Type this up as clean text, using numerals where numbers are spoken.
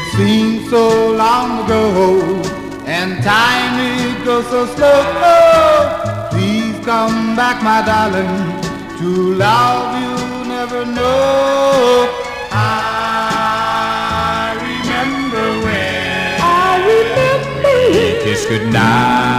It seems so long ago, and time it goes so slow. Please come back, my darling. To love you never know. I remember when we kissed goodnight.